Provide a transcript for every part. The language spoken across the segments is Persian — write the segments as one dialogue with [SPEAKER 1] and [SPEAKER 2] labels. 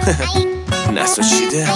[SPEAKER 1] نسوچیده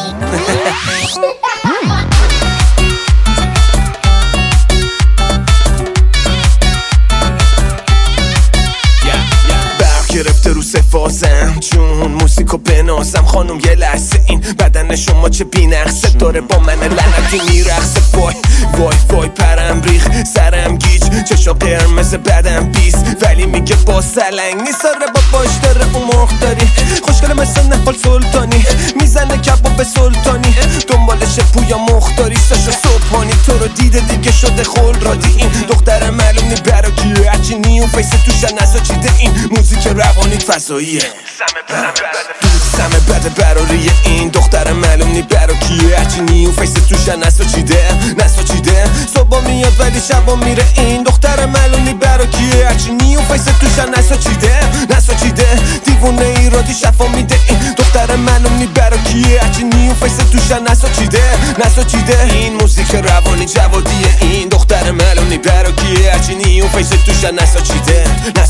[SPEAKER 1] گرفته رو سفازم چون موسیقو بنازم خانم یه لحظه این بدن شما چه بی‌نقصه داره با من لعنتی میرقصه وای وای وای پرم ریخ سرم گیج چشا قرمز بدم بیس ولی میگه با سلنگ نیست داره باباش داره اون مختاری خوشگله مثل نفال سلطانی میزنه کباب سلطانی دنبالش پویا مختاری ساشا صبحانی تو رو دیده دیگه شده خل رادی این دختر معلوم نی براکیه هرچی نیون فیس توشن نساچیده این موزیک روانی فضاییه سمه بده براریه این دختر معلوم نی براکیه هرچی نیون فیس توشن نساچیده صبح میاد ولی شبا میره این دختر معلوم نی براکیه هرچی نیون فیس توشن نساچیده دیوونه ایرادی شفا میده این دختر معلوم نی براکیه هرچی نیون فیس توشن نساچیده این موزیک روانی جوادیه این دختر معلوم نی براکیه هرچی نیون فیس توشن نساچیده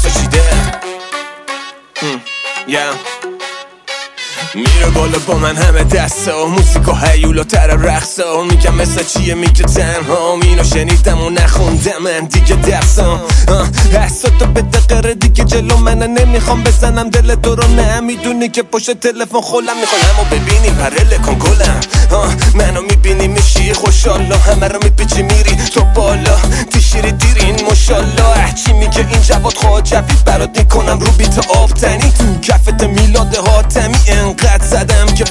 [SPEAKER 1] میره بالا با من همه دستا موسیقا هیولا تر رقصا میگم مثل چیه میگه تنها اینو شنیدم و نخوندم من دیگه درسام حساتو به دقیقه دیگه جلو من نمیخوام بزنم دل تو رو نمیدونی که پشت تلفن خولم میخوام همو ببینی پرله کن گلم منو میبینی میشی خوشحالا همه رو میپیچی میری تو بالا تیشیری دیرین ماشالله چی میگه این جواد خواجوی برات میکنم رو بیت آبتنی کفت میلاد حاتمی انقدر زدم که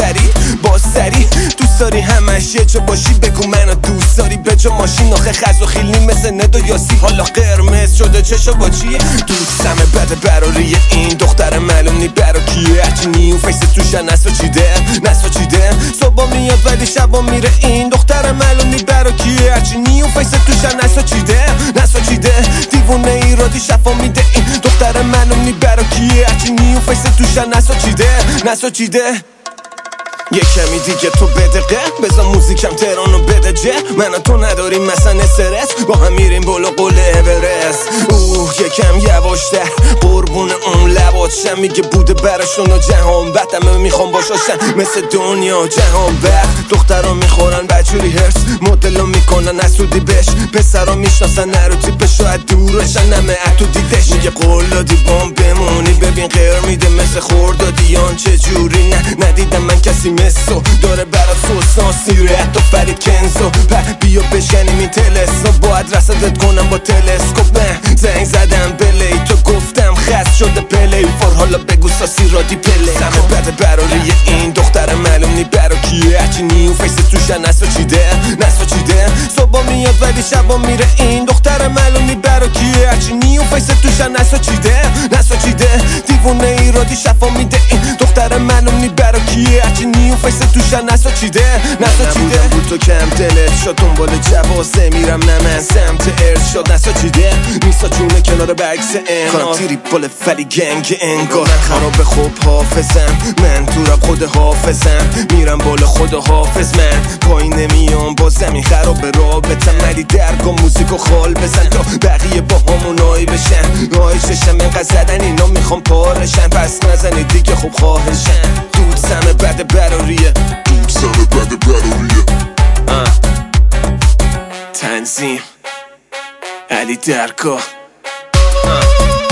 [SPEAKER 1] با سری دوست داری همش یه جا باشی بگو منو دوست داری به جا ماشین آخه خز و خیلی مثل ند و یاسی حالا قرمز شده چشا با چیه دوستم بده براریه این دختر معلوم نی براکیه هرچی نیون فیس توشن نساچیده صبح میاد ولی شبا میره این دختر معلوم نی براکیه هرچی نیون فیس توشن نساچیده دیوونه ایرادی شفا میده این دختر معلوم نی براکیه هرچی نیون فیس توشن نساچیده یه کمی دیگه تو بدقه بذار موزیکم تهرانو بده جه من تو نداریم مثلا استرس با هم میریم بالا قله اورست یکم یواشتر قربون اون لباتشم میگه بوده براشون و جهان بعد همه میخوام باشاشن مثل دنیا جهان بعد دخترها میخورن بجوری هرس مدلو میکنن اسودی بش پسرها میشناسن نرو تیپش شاید دورشن همه اتو دیدش میگه قول دادی بام بمونی ببین غیر میده مثل خوردادیان چجوری ندیدم من کسی مثل داره برات سوسانسی رد و فرید کنزو بیا بشنیم این تلسو باید رسدت کنم با تلسکوپ من زنگ زدم بلی تو گفتم خست شده پلی فور حالا بگو ساسی رادی پلی سمه بده براریه این دختر معلوم نی براکیه هرچی نیون فیس توشن نساچیده صبح میاد ولی شبا میره این دختر معلوم نی براکیه هرچی نیون فیس توشن نساچیده دیوونه ایرادی شفا میده این دختر معلوم نی براکیه هرچی نیون فیس توشن نساچیده بود تو کم دلت شد دنبال جوازه میرم نه من سمت ارشاد نساچیده میساچونه کنار بکس کنم تیری بال فلی گنگ انگار من خراب خوب حافظم من تو رب خود حافظم میرم بالا خود حافظ من پایین نمیام با زمین خراب رابطم ولی درگاه موزیکو خال بزن تا بقیه با همونایی بشن آی چشم انقدر زدن اینا میخوام پارشن پس نزنی دیگه خوب خواهشن دود سمه بده براریه تنظیم علی درگاه